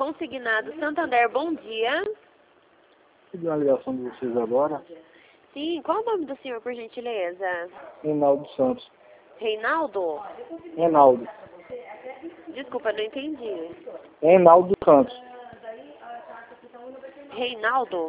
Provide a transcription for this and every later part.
Consignado Santander, bom dia. Recebi uma ligação de vocês agora. Sim, qual o nome do senhor, por gentileza? Reinaldo Santos. Reinaldo? Reinaldo. Desculpa, não entendi. Reinaldo Santos. Reinaldo?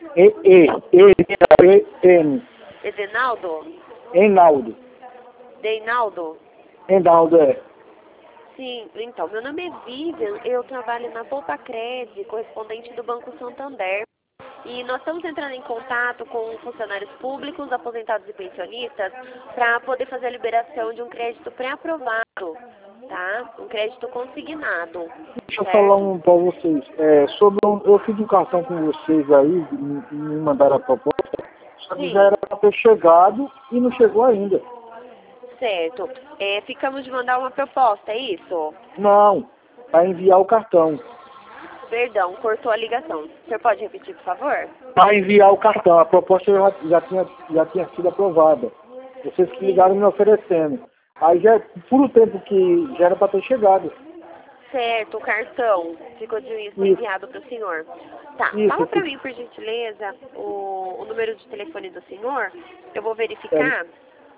N. Edenaldo? Reinaldo. Deinaldo? Reinaldo, é. Sim, então, meu nome é Vivian, eu trabalho na Poupa Cred, correspondente do Banco Santander. E nós estamos entrando em contato com funcionários públicos, aposentados e pensionistas, para poder fazer a liberação de um crédito pré-aprovado, tá? Um crédito consignado. Deixa eu falar pra vocês. Eu fiz um cartão com vocês aí, me mandaram a proposta, só que Sim. já era para ter chegado e não chegou ainda. Certo. Ficamos de mandar uma proposta, é isso? Não, para enviar o cartão. Perdão, cortou a ligação. O senhor pode repetir, por favor? Para enviar o cartão, a proposta já tinha sido aprovada. Vocês que ligaram me oferecendo. Aí já, por o tempo que já era para ter chegado. Certo, o cartão ficou enviado para o senhor. Tá, Isso, fala para mim, por gentileza, o número de telefone do senhor. Eu vou verificar.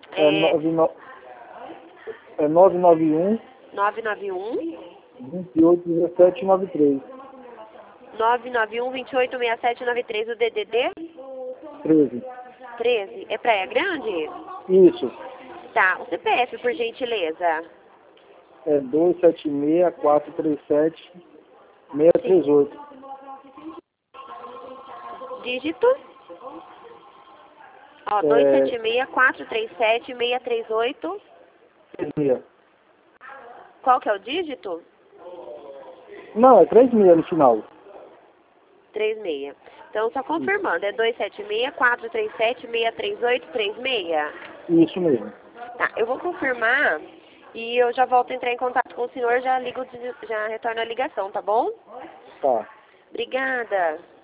991 991 281793. 991 286793, o DDD 13. 13. É Praia Grande? Isso. Tá, o CPF, por gentileza. É 276-437-638. Dígito? Ó, 276-437-638. 36. Qual que é o dígito? Não, é 36 no final. 36. Então, só confirmando, é 276-437-638-36? Isso mesmo. Tá, eu vou confirmar e eu já volto a entrar em contato com o senhor, já retorno a ligação, tá bom? Tá. Obrigada.